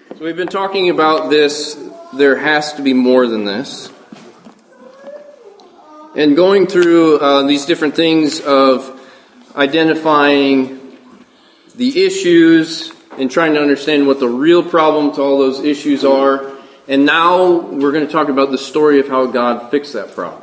So we've been talking about this, there has to be more than this. And going through these different things of identifying the issues and trying to understand what the real problem to all those issues are. And now we're going to talk about the story of how God fixed that problem.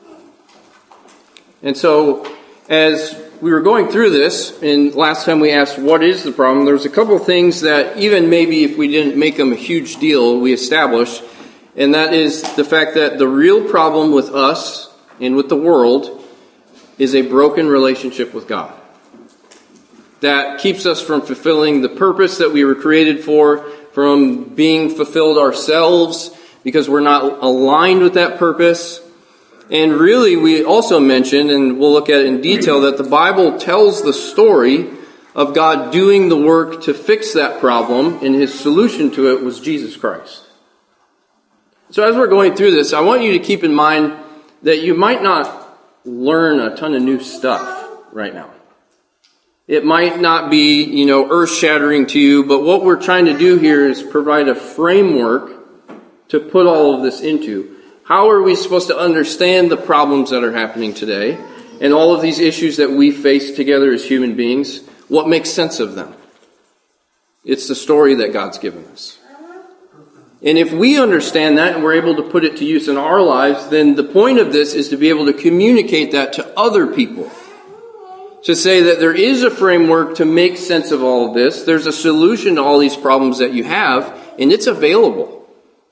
And so as we were going through this, and last time we asked what is the problem, there was a couple of things that even maybe if we didn't make them a huge deal, we established. And that is the fact that the real problem with us and with the world is a broken relationship with God. That keeps us from fulfilling the purpose that we were created for, from being fulfilled ourselves, because we're not aligned with that purpose. And really, we also mentioned, and we'll look at it in detail, that the Bible tells the story of God doing the work to fix that problem, and His solution to it was Jesus Christ. So as we're going through this, I want you to keep in mind that you might not learn a ton of new stuff right now. It might not be, earth-shattering to you, but what we're trying to do here is provide a framework to put all of this into. How are we supposed to understand the problems that are happening today and all of these issues that we face together as human beings? What makes sense of them? It's the story that God's given us. And if we understand that and we're able to put it to use in our lives, then the point of this is to be able to communicate that to other people. To say that there is a framework to make sense of all of this. There's a solution to all these problems that you have, and it's available.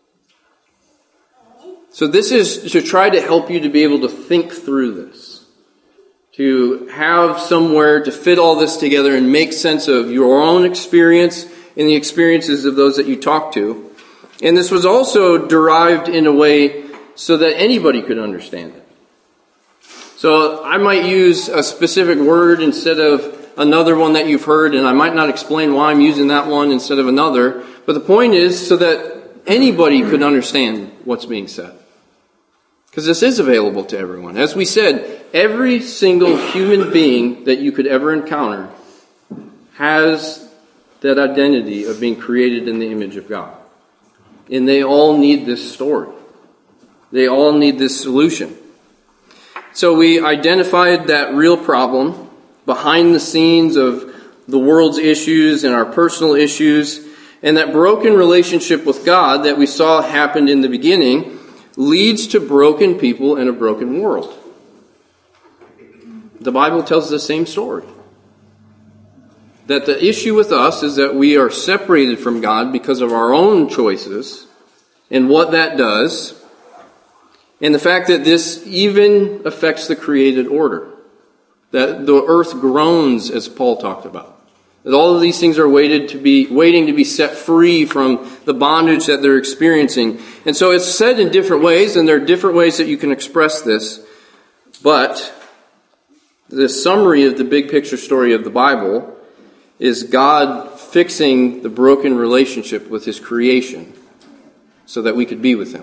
So this is to try to help you to be able to think through this. To have somewhere to fit all this together and make sense of your own experience and the experiences of those that you talk to. And this was also derived in a way so that anybody could understand it. So I might use a specific word instead of another one that you've heard, and I might not explain why I'm using that one instead of another. But the point is so that anybody could understand what's being said. Because this is available to everyone. As we said, every single human being that you could ever encounter has that identity of being created in the image of God. And they all need this story. They all need this solution. So we identified that real problem behind the scenes of the world's issues and our personal issues, and that broken relationship with God that we saw happened in the beginning leads to broken people in a broken world. The Bible tells the same story. That the issue with us is that we are separated from God because of our own choices and what that does. And the fact that this even affects the created order. That the earth groans, as Paul talked about. That all of these things are waiting to be set free from the bondage that they're experiencing. And so it's said in different ways, and there are different ways that you can express this. But the summary of the big picture story of the Bible is God fixing the broken relationship with His creation so that we could be with Him.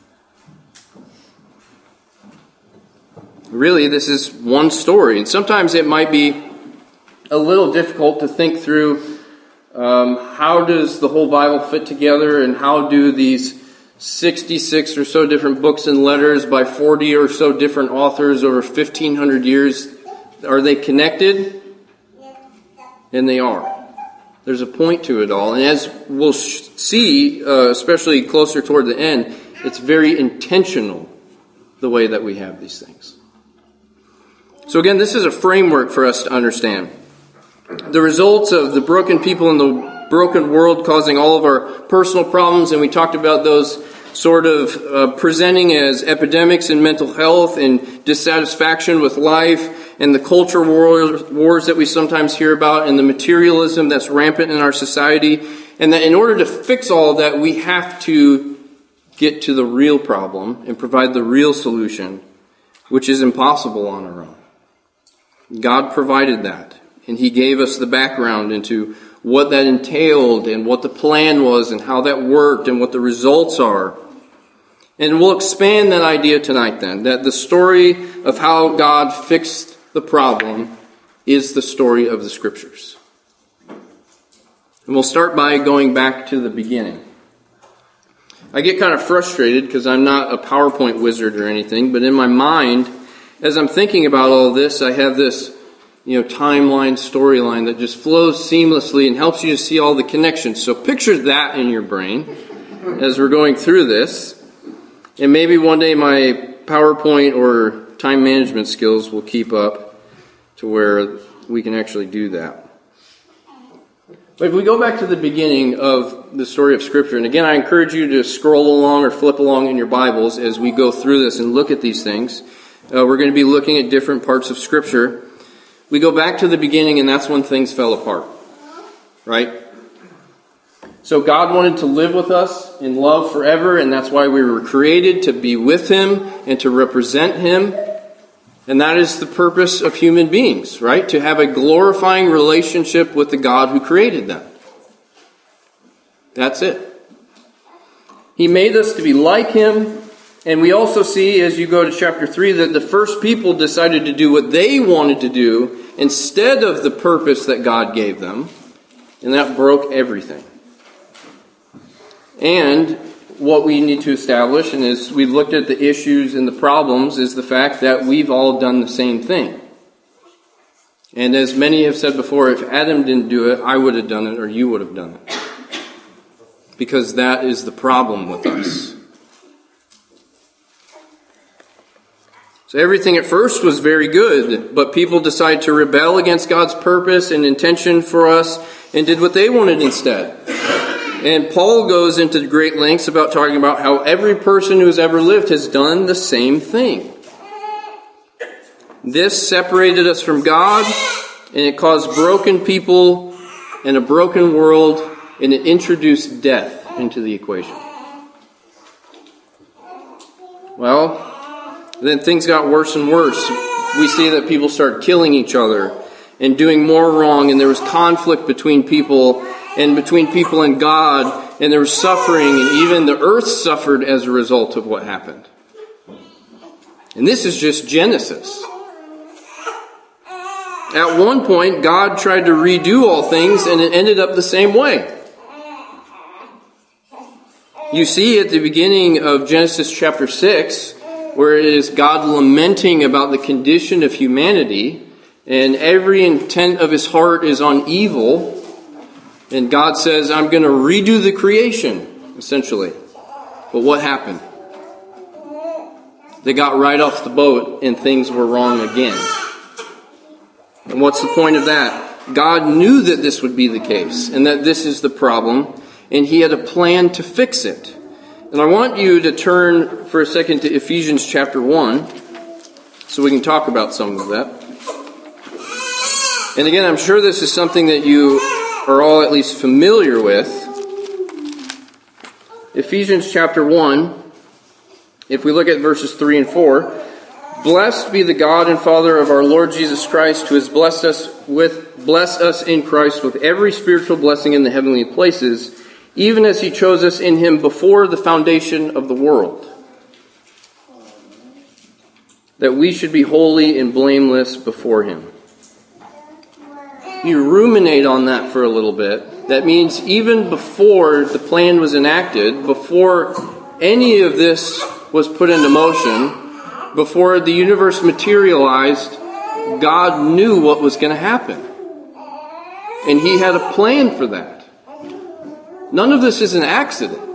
Really, this is one story. And sometimes it might be a little difficult to think through how does the whole Bible fit together and how do these 66 or so different books and letters by 40 or so different authors over 1,500 years, are they connected? And they are. There's a point to it all. And as we'll see, especially closer toward the end, it's very intentional the way that we have these things. So again, this is a framework for us to understand. The results of the broken people in the broken world causing all of our personal problems, and we talked about those sort of presenting as epidemics in mental health and dissatisfaction with life, and the culture wars that we sometimes hear about, and the materialism that's rampant in our society, and that in order to fix all of that, we have to get to the real problem and provide the real solution, which is impossible on our own. God provided that, and He gave us the background into what that entailed and what the plan was and how that worked and what the results are. And we'll expand that idea tonight then, that the story of how God fixed the problem is the story of the Scriptures. And we'll start by going back to the beginning. I get kind of frustrated because I'm not a PowerPoint wizard or anything, but in my mind, as I'm thinking about all this, I have this, timeline, storyline that just flows seamlessly and helps you to see all the connections. So picture that in your brain as we're going through this. And maybe one day my PowerPoint or time management skills will keep up to where we can actually do that. But if we go back to the beginning of the story of Scripture, and again, I encourage you to scroll along or flip along in your Bibles as we go through this and look at these things. We're going to be looking at different parts of Scripture. We go back to the beginning, and that's when things fell apart. Right? So God wanted to live with us in love forever, and that's why we were created, to be with Him and to represent Him. And that is the purpose of human beings, right? To have a glorifying relationship with the God who created them. That's it. He made us to be like Him. And we also see, as you go to chapter 3, that the first people decided to do what they wanted to do instead of the purpose that God gave them. And that broke everything. And what we need to establish, and as we've looked at the issues and the problems, is the fact that we've all done the same thing. And as many have said before, if Adam didn't do it, I would have done it, or you would have done it. Because that is the problem with us. So everything at first was very good, but people decided to rebel against God's purpose and intention for us and did what they wanted instead. And Paul goes into great lengths about talking about how every person who's ever lived has done the same thing. This separated us from God, and it caused broken people and a broken world, and it introduced death into the equation. Well, then things got worse and worse. We see that people started killing each other and doing more wrong, and there was conflict between people and between people and God, and there was suffering, and even the earth suffered as a result of what happened. And this is just Genesis. At one point, God tried to redo all things, and it ended up the same way. You see at the beginning of Genesis chapter 6, where it is God lamenting about the condition of humanity, and every intent of His heart is on evil. And God says, I'm going to redo the creation, essentially. But what happened? They got right off the boat and things were wrong again. And what's the point of that? God knew that this would be the case and that this is the problem, and He had a plan to fix it. And I want you to turn for a second to Ephesians chapter 1 so we can talk about some of that. And again, I'm sure this is something that you are all at least familiar with. Ephesians chapter 1, if we look at verses 3 and 4, blessed be the God and Father of our Lord Jesus Christ, who has blessed us in Christ with every spiritual blessing in the heavenly places, even as He chose us in Him before the foundation of the world, that we should be holy and blameless before Him. You ruminate on that for a little bit. That means even before the plan was enacted, before any of this was put into motion, before the universe materialized, God knew what was going to happen. And He had a plan for that. None of this is an accident.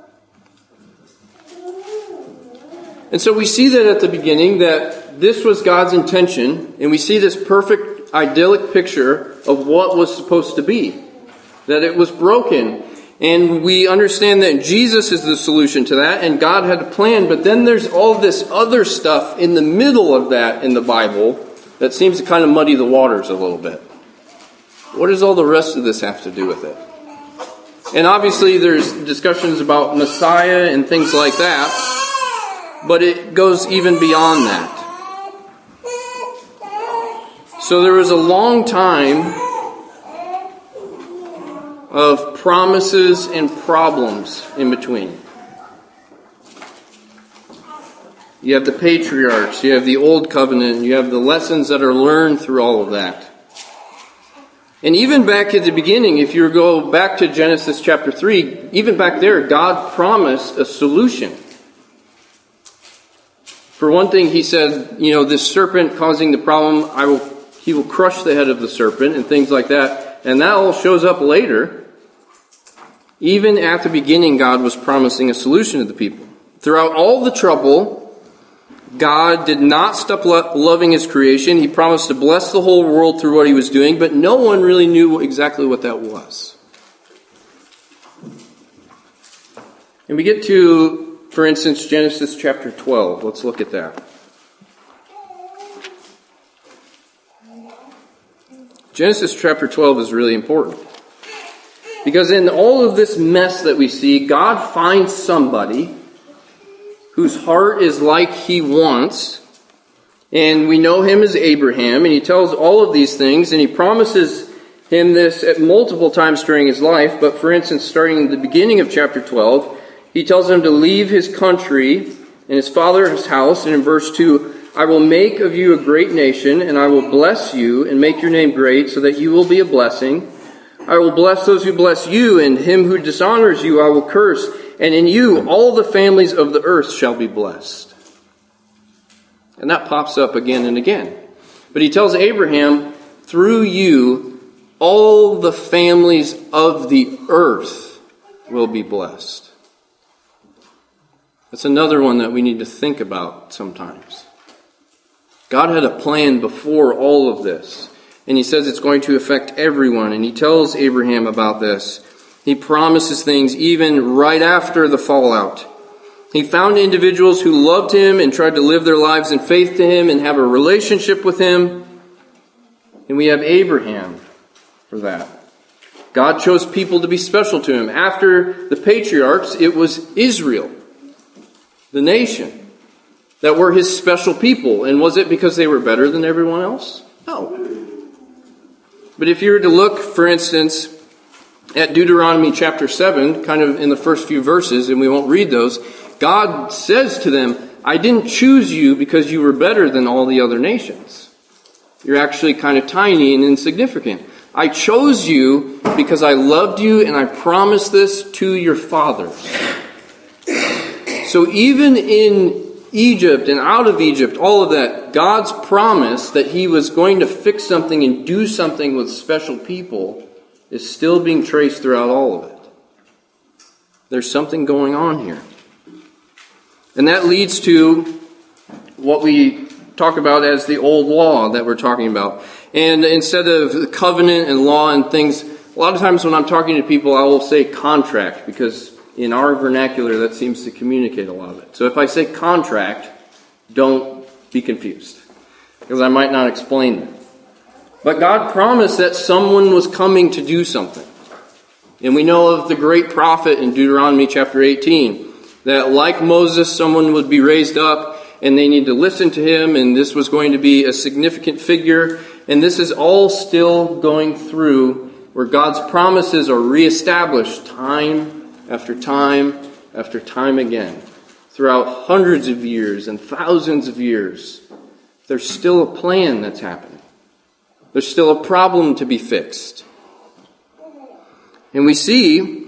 And so we see that at the beginning that this was God's intention, and we see this perfect idyllic picture of what was supposed to be. That it was broken. And we understand that Jesus is the solution to that, and God had a plan, but then there's all this other stuff in the middle of that in the Bible that seems to kind of muddy the waters a little bit. What does all the rest of this have to do with it? And obviously there's discussions about Messiah and things like that, but it goes even beyond that. So there was a long time of promises and problems in between. You have the patriarchs, you have the old covenant, you have the lessons that are learned through all of that. And even back at the beginning, if you go back to Genesis chapter 3, even back there, God promised a solution. For one thing, he said, this serpent causing the problem, he will crush the head of the serpent and things like that. And that all shows up later. Even at the beginning, God was promising a solution to the people. Throughout all the trouble, God did not stop loving his creation. He promised to bless the whole world through what he was doing, but no one really knew exactly what that was. And we get to, for instance, Genesis chapter 12. Let's look at that. Genesis chapter 12 is really important. Because in all of this mess that we see, God finds somebody whose heart is like he wants. And we know him as Abraham, and he tells all of these things, and he promises him this at multiple times during his life. But for instance, starting in the beginning of chapter 12, he tells him to leave his country and his father's house. And in verse 2, I will make of you a great nation, and I will bless you and make your name great so that you will be a blessing. I will bless those who bless you, and him who dishonors you I will curse. And in you all the families of the earth shall be blessed. And that pops up again and again. But he tells Abraham, through you all the families of the earth will be blessed. That's another one that we need to think about sometimes. God had a plan before all of this. And he says it's going to affect everyone. And he tells Abraham about this. He promises things even right after the fallout. He found individuals who loved him and tried to live their lives in faith to him and have a relationship with him. And we have Abraham for that. God chose people to be special to him. After the patriarchs, it was Israel, the nation, that were his special people. And was it because they were better than everyone else? No. But if you were to look, for instance, at Deuteronomy chapter 7, kind of in the first few verses, and we won't read those, God says to them, I didn't choose you because you were better than all the other nations. You're actually kind of tiny and insignificant. I chose you because I loved you and I promised this to your fathers. So even in Egypt and out of Egypt, all of that, God's promise that he was going to fix something and do something with special people is still being traced throughout all of it. There's something going on here. And that leads to what we talk about as the old law that we're talking about. And instead of covenant and law and things, a lot of times when I'm talking to people, I will say contract, because in our vernacular that seems to communicate a lot of it. So if I say contract, don't be confused, because I might not explain it. But God promised that someone was coming to do something. And we know of the great prophet in Deuteronomy chapter 18, that like Moses, someone would be raised up and they need to listen to him, and this was going to be a significant figure. And this is all still going through where God's promises are reestablished time after time after time again. Throughout hundreds of years and thousands of years, there's still a plan that's happening. There's still a problem to be fixed. And we see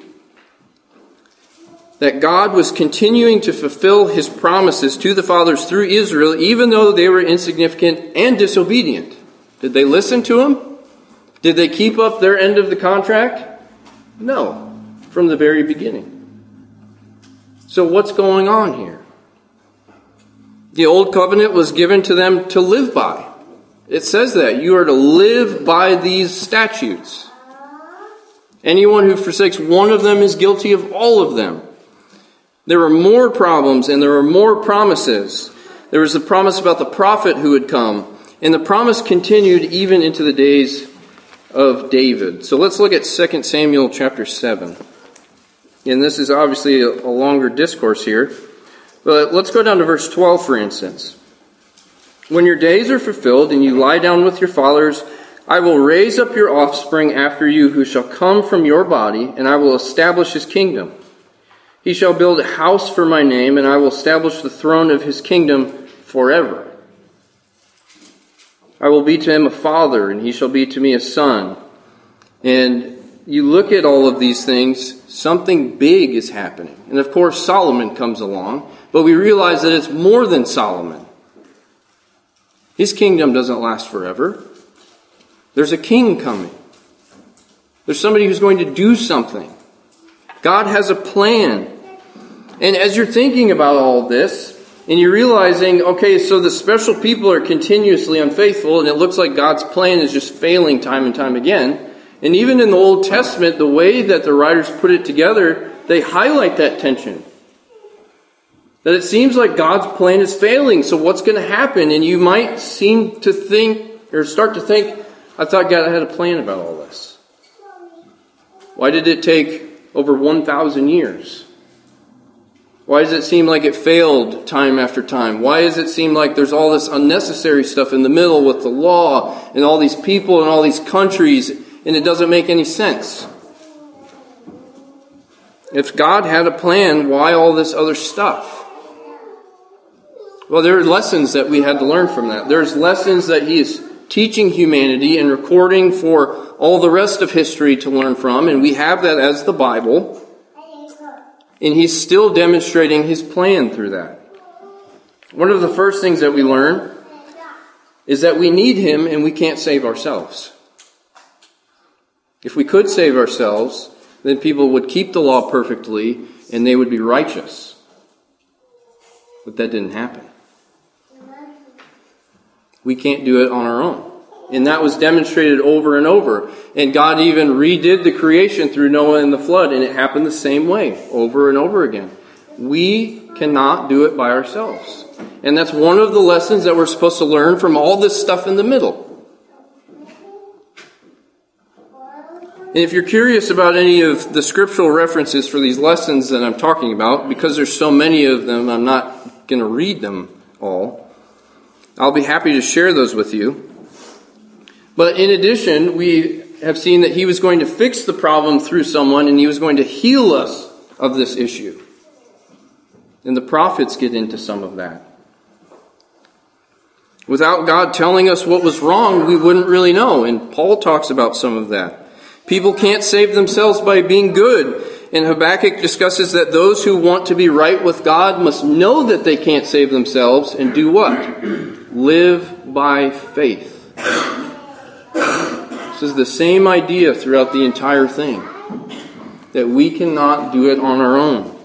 that God was continuing to fulfill his promises to the fathers through Israel, even though they were insignificant and disobedient. Did they listen to him? Did they keep up their end of the contract? No, from the very beginning. So what's going on here? The old covenant was given to them to live by. It says that you are to live by these statutes. Anyone who forsakes one of them is guilty of all of them. There were more problems and there were more promises. There was the promise about the prophet who would come. And the promise continued even into the days of David. So let's look at 2 Samuel chapter 7. And this is obviously a longer discourse here. But let's go down to verse 12, for instance. When your days are fulfilled and you lie down with your fathers, I will raise up your offspring after you who shall come from your body, and I will establish his kingdom. He shall build a house for my name, and I will establish the throne of his kingdom forever. I will be to him a father, and he shall be to me a son. And you look at all of these things, something big is happening. And of course, Solomon comes along, but we realize that it's more than Solomon. His kingdom doesn't last forever. There's a king coming. There's somebody who's going to do something. God has a plan. And as you're thinking about all of this, and you're realizing, okay, so the special people are continuously unfaithful, and it looks like God's plan is just failing time and time again. And even in the Old Testament, the way that the writers put it together, they highlight that tension. That it seems like God's plan is failing, so what's going to happen? And you might seem to think, or start to think, I thought God had a plan about all this. Why did it take over 1,000 years? Why does it seem like it failed time after time? Why does it seem like there's all this unnecessary stuff in the middle with the law and all these people and all these countries, and it doesn't make any sense? If God had a plan, why all this other stuff? Well, there are lessons that we had to learn from that. There's lessons that He is teaching humanity and recording for all the rest of history to learn from, and we have that as the Bible. And He's still demonstrating His plan through that. One of the first things that we learn is that we need Him and we can't save ourselves. If we could save ourselves, then people would keep the law perfectly and they would be righteous. But that didn't happen. We can't do it on our own. And that was demonstrated over and over. And God even redid the creation through Noah and the flood, and it happened the same way over and over again. We cannot do it by ourselves. And that's one of the lessons that we're supposed to learn from all this stuff in the middle. And if you're curious about any of the scriptural references for these lessons that I'm talking about, because there's so many of them, I'm not going to read them all. I'll be happy to share those with you. But in addition, we have seen that He was going to fix the problem through someone, and He was going to heal us of this issue. And the prophets get into some of that. Without God telling us what was wrong, we wouldn't really know. And Paul talks about some of that. People can't save themselves by being good. And Habakkuk discusses that those who want to be right with God must know that they can't save themselves and do what? Live by faith. This is the same idea throughout the entire thing. That we cannot do it on our own.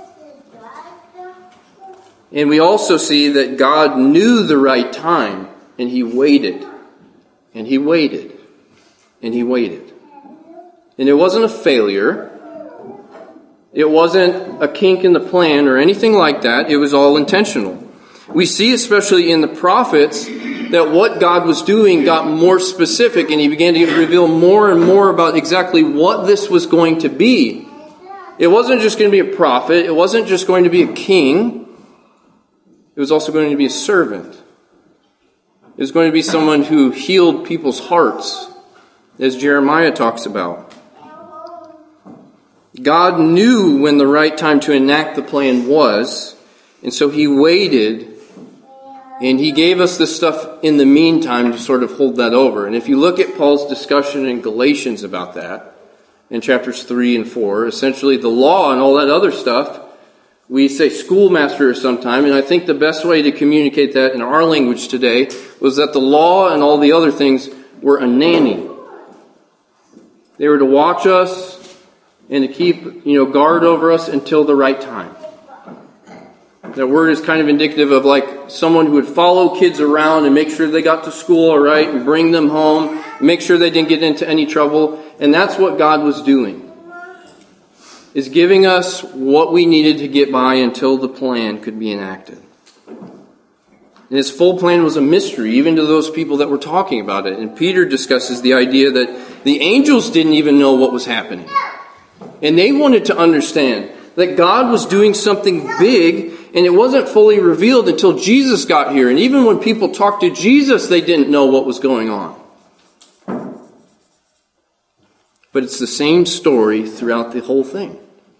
And we also see that God knew the right time, and He waited. And He waited. And He waited. And it wasn't a failure. It wasn't a kink in the plan or anything like that. It was all intentional. We see, especially in the prophets, that what God was doing got more specific, and He began to reveal more and more about exactly what this was going to be. It wasn't just going to be a prophet. It wasn't just going to be a king. It was also going to be a servant. It was going to be someone who healed people's hearts, as Jeremiah talks about. God knew when the right time to enact the plan was, and so He waited. And He gave us this stuff in the meantime to sort of hold that over. And if you look at Paul's discussion in Galatians about that, in chapters 3 and 4, essentially the law and all that other stuff, we say schoolmaster sometime, and I think the best way to communicate that in our language today was that the law and all the other things were a nanny. They were to watch us and to keep, guard over us until the right time. That word is kind of indicative of like someone who would follow kids around and make sure they got to school all right and bring them home, make sure they didn't get into any trouble. And that's what God was doing. Is giving us what we needed to get by until the plan could be enacted. And His full plan was a mystery, even to those people that were talking about it. And Peter discusses the idea that the angels didn't even know what was happening. And they wanted to understand that God was doing something big, and it wasn't fully revealed until Jesus got here. And even when people talked to Jesus, they didn't know what was going on. But it's the same story throughout the whole thing.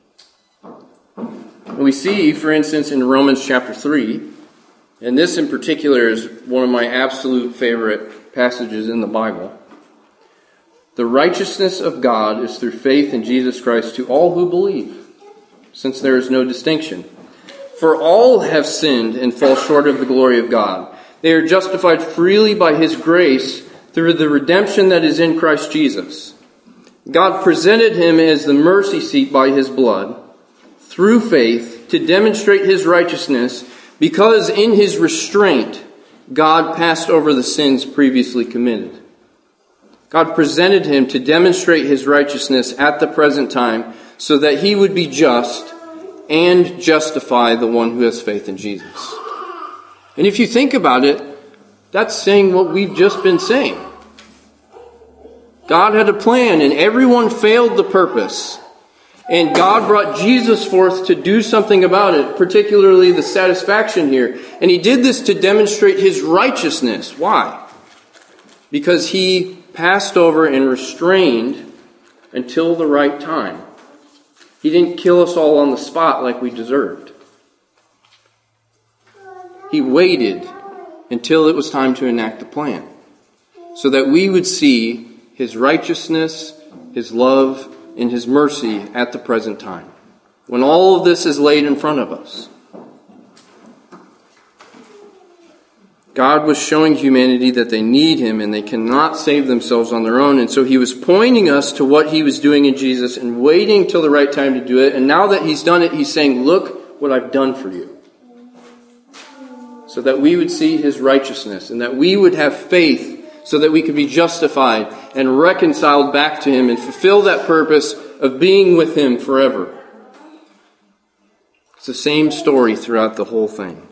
And we see, for instance, in Romans chapter 3, and this in particular is one of my absolute favorite passages in the Bible. The righteousness of God is through faith in Jesus Christ to all who believe, since there is no distinction. For all have sinned and fall short of the glory of God. They are justified freely by His grace through the redemption that is in Christ Jesus. God presented Him as the mercy seat by His blood, through faith, to demonstrate His righteousness, because in His restraint, God passed over the sins previously committed. God presented Him to demonstrate His righteousness at the present time, so that He would be just and justify the one who has faith in Jesus. And if you think about it, that's saying what we've just been saying. God had a plan, and everyone failed the purpose. And God brought Jesus forth to do something about it, particularly the satisfaction here. And He did this to demonstrate His righteousness. Why? Because He passed over and restrained until the right time. He didn't kill us all on the spot like we deserved. He waited until it was time to enact the plan, so that we would see His righteousness, His love, and His mercy at the present time, when all of this is laid in front of us. God was showing humanity that they need Him and they cannot save themselves on their own. And so He was pointing us to what He was doing in Jesus and waiting till the right time to do it. And now that He's done it, He's saying, look what I've done for you. So that we would see His righteousness and that we would have faith so that we could be justified and reconciled back to Him and fulfill that purpose of being with Him forever. It's the same story throughout the whole thing.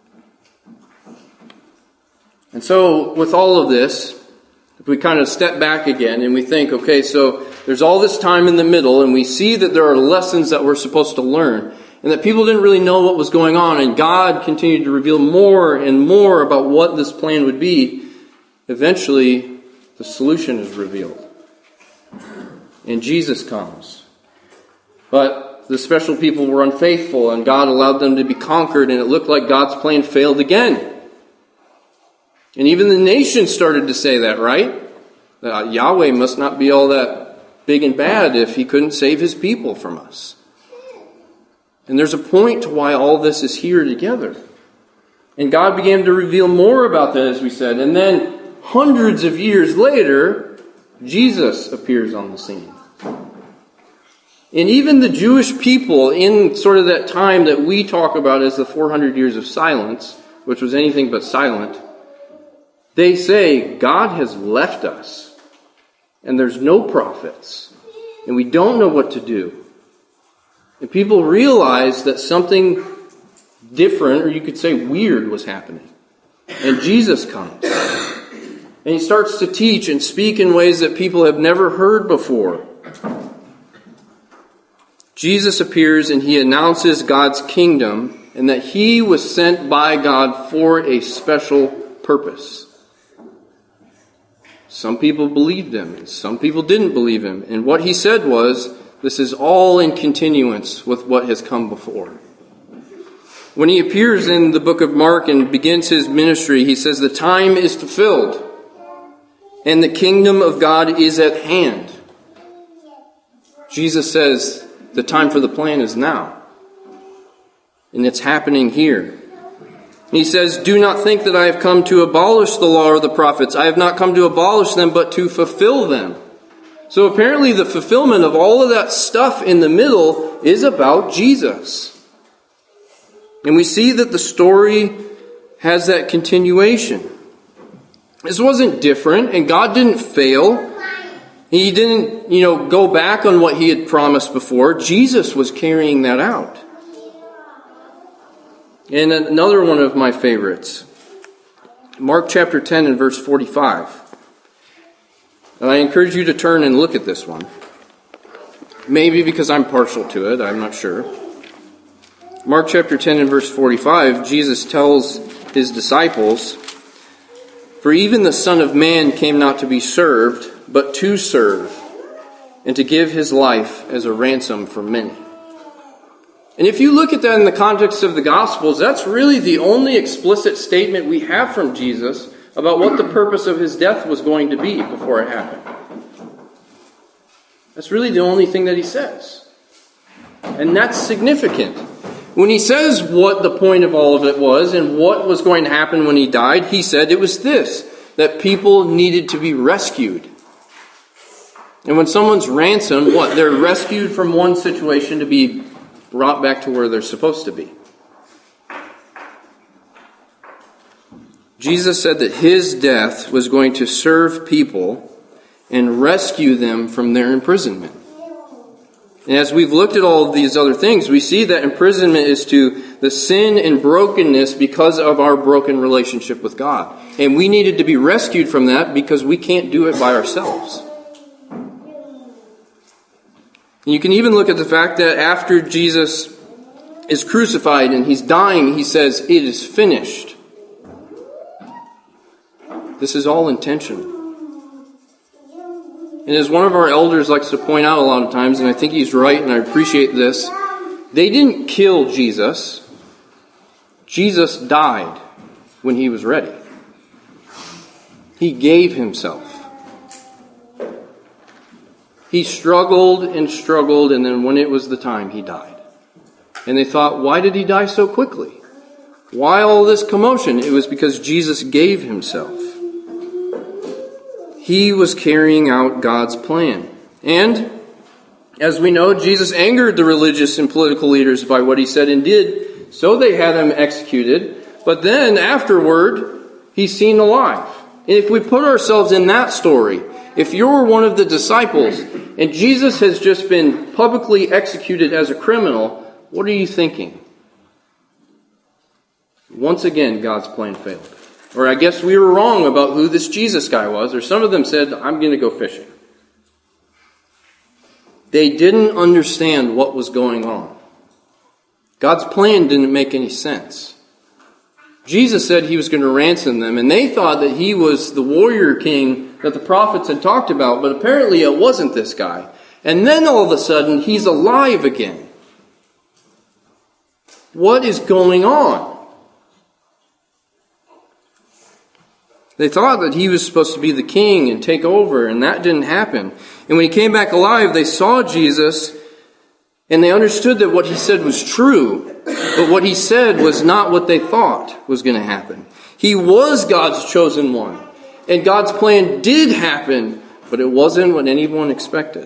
And so, with all of this, if we kind of step back again and we think, okay, so there's all this time in the middle, and we see that there are lessons that we're supposed to learn, and that people didn't really know what was going on, and God continued to reveal more and more about what this plan would be, eventually the solution is revealed. And Jesus comes. But the special people were unfaithful, and God allowed them to be conquered, and it looked like God's plan failed again. And even the nation started to say that, right? Yahweh must not be all that big and bad if He couldn't save His people from us. And there's a point to why all this is here together. And God began to reveal more about that, as we said. And then, hundreds of years later, Jesus appears on the scene. And even the Jewish people, in sort of that time that we talk about as the 400 years of silence, which was anything but silent, they say, God has left us, and there's no prophets, and we don't know what to do. And people realized that something different, or you could say weird, was happening. And Jesus comes. And He starts to teach and speak in ways that people have never heard before. Jesus appears and He announces God's kingdom and that He was sent by God for a special purpose. Some people believed Him, and some people didn't believe Him. And what He said was, this is all in continuance with what has come before. When He appears in the book of Mark and begins His ministry, He says, the time is fulfilled, and the kingdom of God is at hand. Jesus says, the time for the plan is now. And it's happening here. He says, do not think that I have come to abolish the law or the prophets. I have not come to abolish them, but to fulfill them. So apparently the fulfillment of all of that stuff in the middle is about Jesus. And we see that the story has that continuation. This wasn't different, and God didn't fail. He didn't, go back on what He had promised before. Jesus was carrying that out. And another one of my favorites, Mark chapter 10 and verse 45. And I encourage you to turn and look at this one. Maybe because I'm partial to it, I'm not sure. Mark chapter 10 and verse 45, Jesus tells His disciples, for even the Son of Man came not to be served, but to serve, and to give His life as a ransom for many. And if you look at that in the context of the Gospels, that's really the only explicit statement we have from Jesus about what the purpose of His death was going to be before it happened. That's really the only thing that he says. And that's significant. When he says what the point of all of it was and what was going to happen when he died, he said it was this, that people needed to be rescued. And when someone's ransomed, what? They're rescued from one situation to be brought back to where they're supposed to be. Jesus said that his death was going to serve people and rescue them from their imprisonment. And as we've looked at all of these other things, we see that imprisonment is to the sin and brokenness because of our broken relationship with God. And we needed to be rescued from that because we can't do it by ourselves. And you can even look at the fact that after Jesus is crucified and he's dying, he says, "It is finished." This is all intentional. And as one of our elders likes to point out a lot of times, and I think he's right and I appreciate this, they didn't kill Jesus. Jesus died when he was ready. He gave himself. He struggled, and then when it was the time, he died. And they thought, why did he die so quickly? Why all this commotion? It was because Jesus gave himself. He was carrying out God's plan. And, as we know, Jesus angered the religious and political leaders by what he said and did, so they had him executed. But then, afterward, he's seen alive. And if we put ourselves in that story, if you're one of the disciples, and Jesus has just been publicly executed as a criminal, what are you thinking? Once again, God's plan failed. Or I guess we were wrong about who this Jesus guy was. Or some of them said, I'm going to go fishing. They didn't understand what was going on. God's plan didn't make any sense. Jesus said he was going to ransom them, and they thought that he was the warrior king that the prophets had talked about, but apparently it wasn't this guy. And then all of a sudden, he's alive again. What is going on? They thought that he was supposed to be the king and take over, and that didn't happen. And when he came back alive, they saw Jesus, and they understood that what he said was true, but what he said was not what they thought was going to happen. He was God's chosen one, and God's plan did happen, but it wasn't what anyone expected.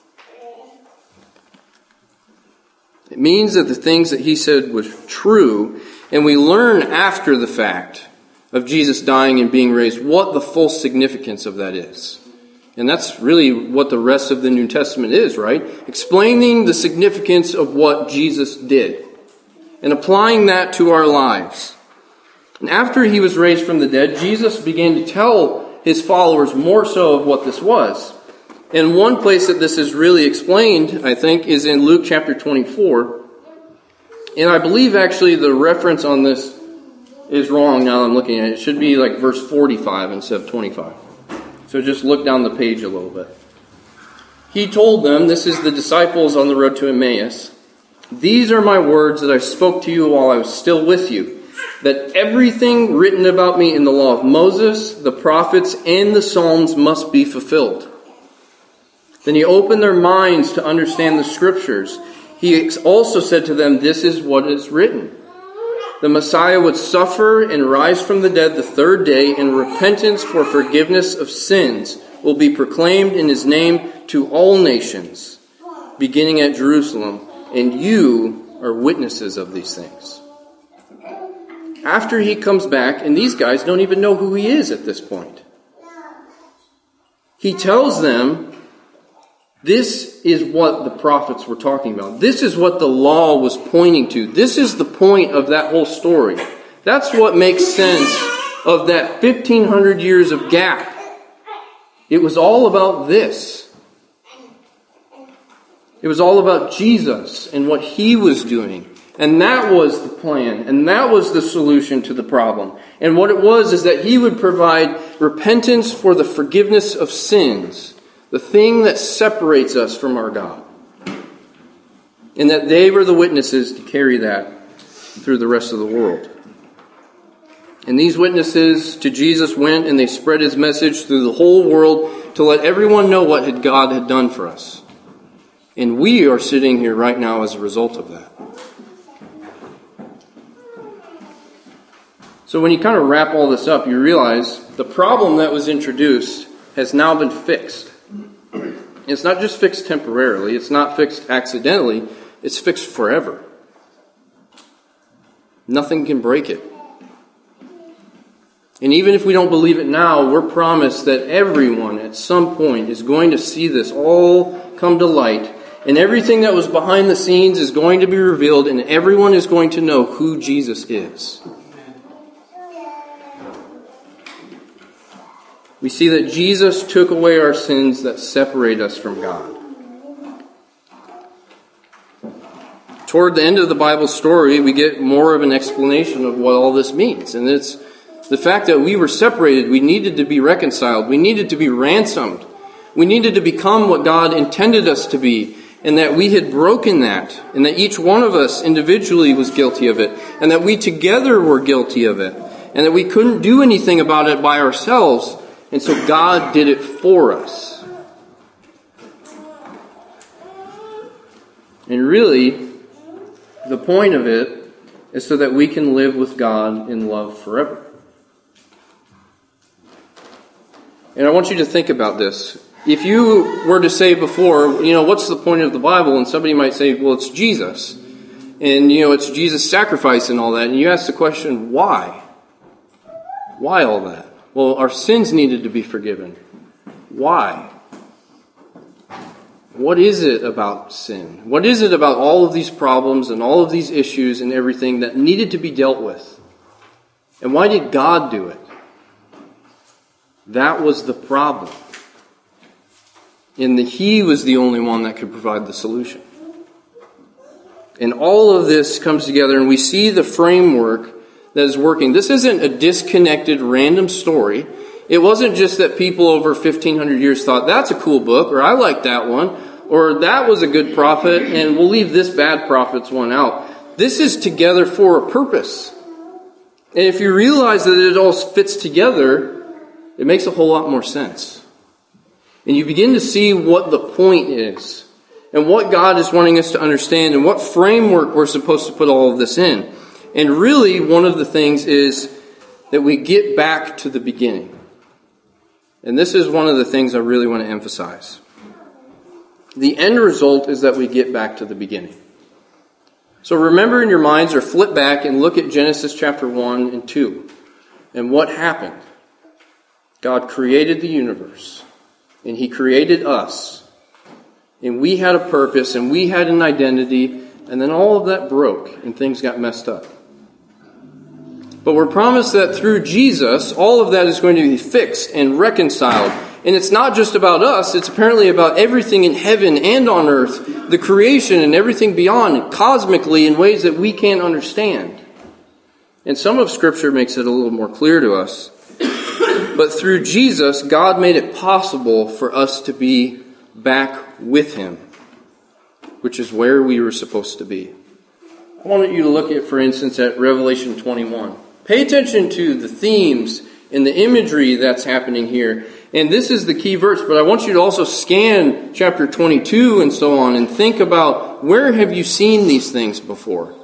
It means that the things that he said was true, and we learn after the fact of Jesus dying and being raised, what the full significance of that is. And that's really what the rest of the New Testament is, right? Explaining the significance of what Jesus did and applying that to our lives. And after he was raised from the dead, Jesus began to tell his followers more so of what this was. And one place that this is really explained, I think, is in Luke chapter 24. And I believe actually the reference on this is wrong now I'm looking at it. It should be like verse 45 instead of 25. So just look down the page a little bit. He told them, this is the disciples on the road to Emmaus, "These are my words that I spoke to you while I was still with you, that everything written about me in the law of Moses, the prophets, and the Psalms must be fulfilled." Then he opened their minds to understand the scriptures. He also said to them, "This is what is written. The Messiah would suffer and rise from the dead the third day, and repentance for forgiveness of sins will be proclaimed in his name to all nations, beginning at Jerusalem, and you are witnesses of these things." After he comes back, and these guys don't even know who he is at this point, he tells them, this is what the prophets were talking about. This is what the law was pointing to. This is the point of that whole story. That's what makes sense of that 1,500 years of gap. It was all about this. It was all about Jesus and what he was doing. And that was the plan. And that was the solution to the problem. And what it was is that he would provide repentance for the forgiveness of sins. The thing that separates us from our God. And that they were the witnesses to carry that through the rest of the world. And these witnesses to Jesus went and they spread his message through the whole world to let everyone know what God had done for us. And we are sitting here right now as a result of that. So when you kind of wrap all this up, you realize the problem that was introduced has now been fixed. It's not just fixed temporarily. It's not fixed accidentally. It's fixed forever. Nothing can break it. And even if we don't believe it now, we're promised that everyone at some point is going to see this all come to light. And everything that was behind the scenes is going to be revealed, and everyone is going to know who Jesus is. We see that Jesus took away our sins that separate us from God. Toward the end of the Bible story, we get more of an explanation of what all this means. And it's the fact that we were separated, we needed to be reconciled, we needed to be ransomed, we needed to become what God intended us to be, and that we had broken that, and that each one of us individually was guilty of it, and that we together were guilty of it, and that we couldn't do anything about it by ourselves, and so God did it for us. And really, the point of it is so that we can live with God in love forever. And I want you to think about this. If you were to say before, what's the point of the Bible? And somebody might say, well, it's Jesus. And, it's Jesus' sacrifice and all that. And you ask the question, why? Why all that? Well, our sins needed to be forgiven. Why? What is it about sin? What is it about all of these problems and all of these issues and everything that needed to be dealt with? And why did God do it? That was the problem. And He was the only one that could provide the solution. And all of this comes together, and we see the framework that is working. This isn't a disconnected random story. It wasn't just that people over 1,500 years thought, that's a cool book, or I like that one, or that was a good prophet, and we'll leave this bad prophet's one out. This is together for a purpose. And if you realize that it all fits together, it makes a whole lot more sense. And you begin to see what the point is, and what God is wanting us to understand, and what framework we're supposed to put all of this in. And really, one of the things is that we get back to the beginning. And this is one of the things I really want to emphasize. The end result is that we get back to the beginning. So remember in your minds, or flip back and look at Genesis chapter 1 and 2. And what happened? God created the universe. And He created us. And we had a purpose, and we had an identity, and then all of that broke, and things got messed up. But we're promised that through Jesus, all of that is going to be fixed and reconciled. And it's not just about us, it's apparently about everything in heaven and on earth, the creation and everything beyond, cosmically, in ways that we can't understand. And some of Scripture makes it a little more clear to us. But through Jesus, God made it possible for us to be back with Him, which is where we were supposed to be. I want you to look at, for instance, at Revelation 21. Pay attention to the themes and the imagery that's happening here. And this is the key verse, but I want you to also scan chapter 22 and so on and think about, where have you seen these things before?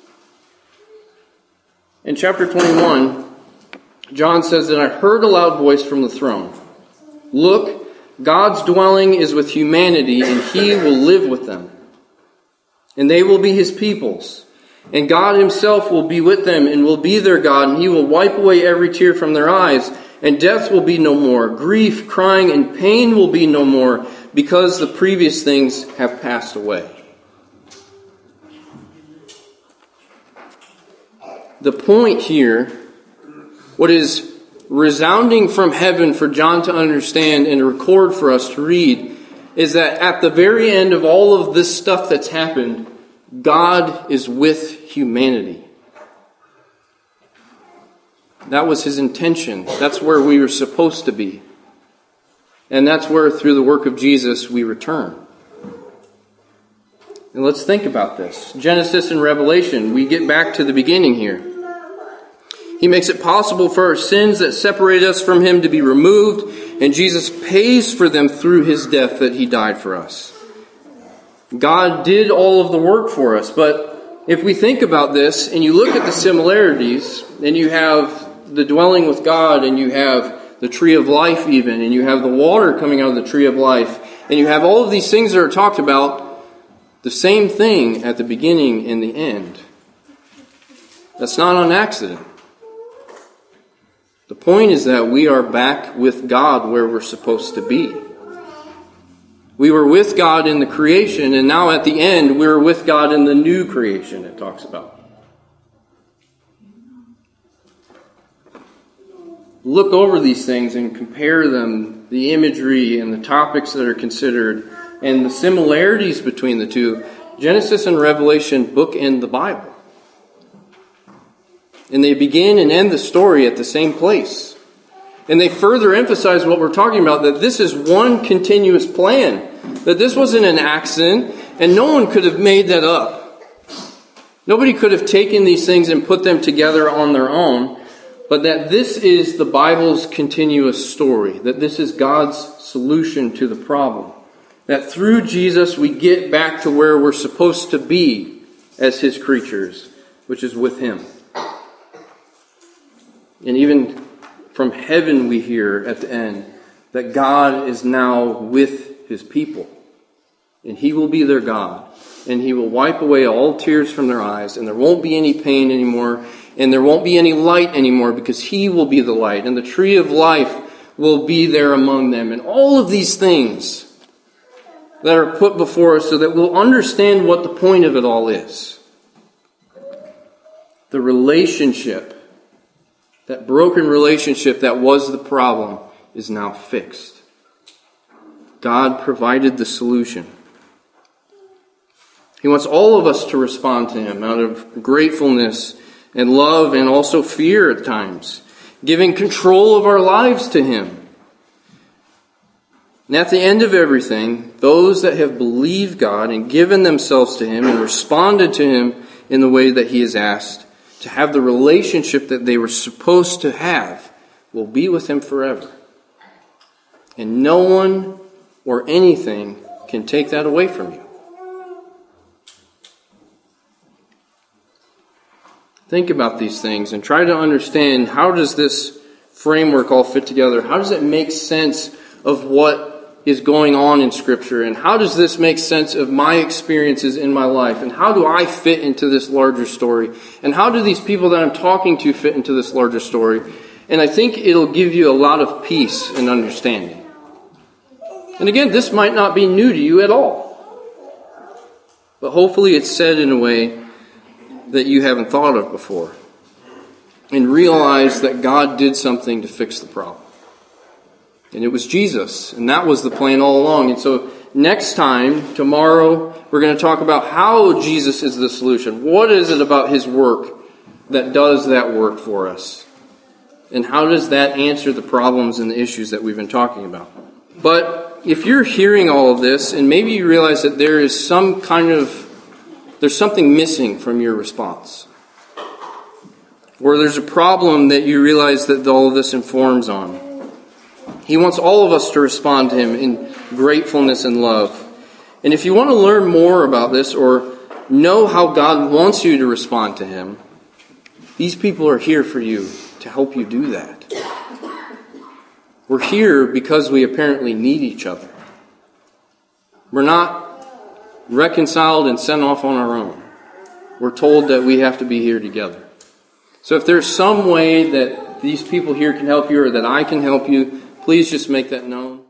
In chapter 21, John says that I heard a loud voice from the throne. Look, God's dwelling is with humanity, and He will live with them. And they will be His peoples. And God Himself will be with them and will be their God, and He will wipe away every tear from their eyes. And death will be no more. Grief, crying, and pain will be no more, because the previous things have passed away. The point here, what is resounding from heaven for John to understand and record for us to read, is that at the very end of all of this stuff that's happened, God is with humanity. That was His intention. That's where we were supposed to be. And that's where, through the work of Jesus, we return. And let's think about this. Genesis and Revelation, we get back to the beginning here. He makes it possible for our sins that separate us from Him to be removed, and Jesus pays for them through His death that He died for us. God did all of the work for us. But if we think about this and you look at the similarities, and you have the dwelling with God, and you have the tree of life even, and you have the water coming out of the tree of life, and you have all of these things that are talked about, the same thing at the beginning and the end. That's not an accident. The point is that we are back with God where we're supposed to be. We were with God in the creation, and now at the end, we're with God in the new creation it talks about. Look over these things and compare them, the imagery and the topics that are considered, and the similarities between the two. Genesis and Revelation bookend the Bible. And they begin and end the story at the same place. And they further emphasize what we're talking about, that this is one continuous plan. That this wasn't an accident, and no one could have made that up. Nobody could have taken these things and put them together on their own. But that this is the Bible's continuous story. That this is God's solution to the problem. That through Jesus we get back to where we're supposed to be as His creatures, which is with Him. And even from heaven we hear at the end that God is now with His people. And He will be their God. And He will wipe away all tears from their eyes. And there won't be any pain anymore. And there won't be any light anymore, because He will be the light. And the tree of life will be there among them. And all of these things that are put before us so that we'll understand what the point of it all is. The relationship, that broken relationship that was the problem, is now fixed. God provided the solution. He wants all of us to respond to Him out of gratefulness and love and also fear at times, giving control of our lives to Him. And at the end of everything, those that have believed God and given themselves to Him and responded to Him in the way that He has asked, to have the relationship that they were supposed to have, will be with Him forever. And no one or anything can take that away from you. Think about these things and try to understand, how does this framework all fit together? How does it make sense of what is going on in Scripture? And how does this make sense of my experiences in my life? And how do I fit into this larger story? And how do these people that I'm talking to fit into this larger story? And I think it'll give you a lot of peace and understanding. And again, this might not be new to you at all. But hopefully it's said in a way that you haven't thought of before. And realize that God did something to fix the problem. And it was Jesus. And that was the plan all along. And so next time, tomorrow, we're going to talk about how Jesus is the solution. What is it about His work that does that work for us? And how does that answer the problems and the issues that we've been talking about? But if you're hearing all of this, and maybe you realize that there is there's something missing from your response, or there's a problem that you realize that all of this informs on, He wants all of us to respond to Him in gratefulness and love. And if you want to learn more about this or know how God wants you to respond to Him, these people are here for you to help you do that. We're here because we apparently need each other. We're not reconciled and sent off on our own. We're told that we have to be here together. So if there's some way that these people here can help you or that I can help you, please just make that known.